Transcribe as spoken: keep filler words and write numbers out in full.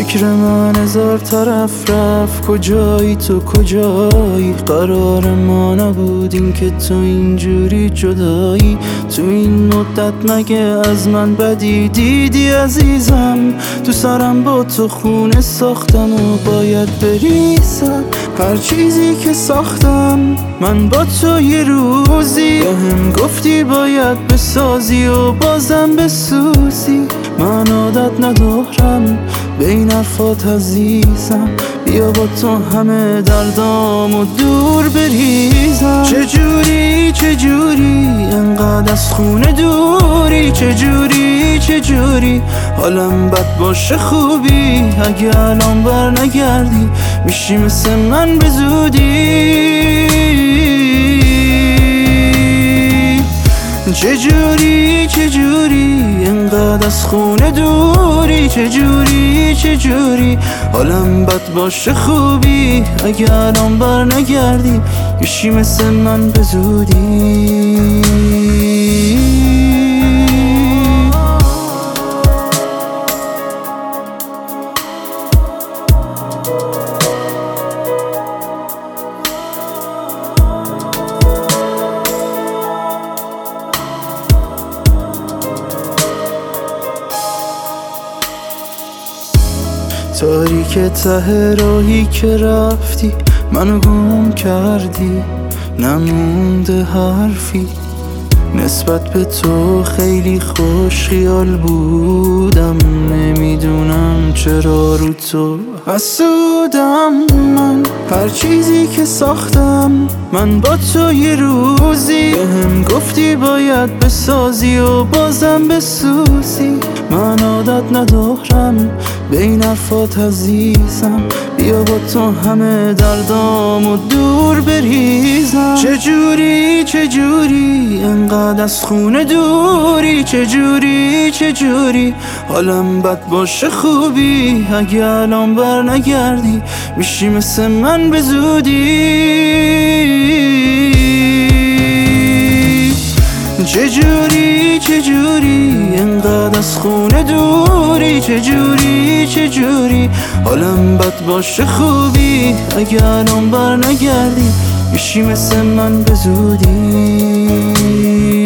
فکر من هزار طرف رفت، کجایی تو کجایی؟ قرار ما نبود این که تو اینجوری جدایی. تو این مدت مگه از من بدی دیدی عزیزم؟ تو سرم با تو خونه ساختم و باید بریزم هر چیزی که ساختم من با تو. یه روزی بهم گفتی باید بسازی و بازم بسوزی. من عادت ندارم به این حرفات عزیزم، بیا با تو همه دردامو دور بریزم. چجوری چجوری انقدر از خونه دوری؟ چجوری چجوری حالم بد باشه خوبی؟ اگه الان بر نگردی میشی مثل من به زودی. چجوری چجوری انقدر از خونه دوری؟ چجوری چجوری حالم بد باشه خوبی؟ اگه الان بر نگردی میشی مثل من به زودی. تاریک ته راهی که رفتی منو گم کردی، نمونده حرفی نسبت به تو. خیلی خوش خیال بودم، نمیدونم چرا رو تو حسودم. من هر چیزی که ساختم من با تو. یه روزی بهم گفتی باید بسازی و بازم بسوزی. من عادت ندارم به این حرفات عزیزم، بیا با تو همه دردامو دور بریزم. چجوری چجوری انقدر از خونه دوری؟ چجوری چجوری حالم بد باشه خوبی؟ اگه الان بر نگردی میشی مثل من به زودی. چجوری چجوری انقدر از خونه دوری؟ چجوری چجوری حالم بد باشه خوبی؟ اگه الان بر نگردی میشی مثل من به زودی.